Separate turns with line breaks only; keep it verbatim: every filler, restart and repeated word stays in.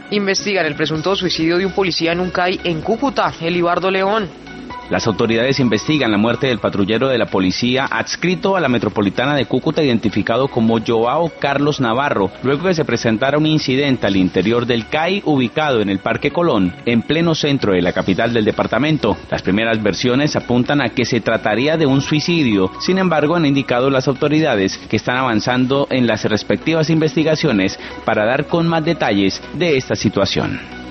Investigan el presunto suicidio de un policía en un C A I en Cúcuta, Elibardo León.
Las autoridades investigan la muerte del patrullero de la policía adscrito a la metropolitana de Cúcuta, identificado como Joao Carlos Navarro, luego que se presentara un incidente al interior del C A I ubicado en el Parque Colón, en pleno centro de la capital del departamento. Las primeras versiones apuntan a que se trataría de un suicidio. Sin embargo, han indicado las autoridades que están avanzando en las respectivas investigaciones para dar con más detalles de esta situación.